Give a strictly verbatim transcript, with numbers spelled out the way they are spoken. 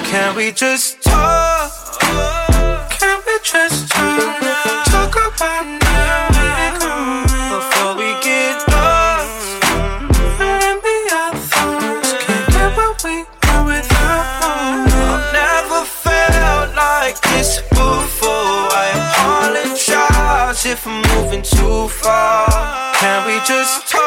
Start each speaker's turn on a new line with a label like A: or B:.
A: Can we just talk? Can we just talk? Talk about now before we get lost. And be our thoughts. Can't get what we want without. I've never felt like this before. I apologize if I'm moving too far. Can we just talk?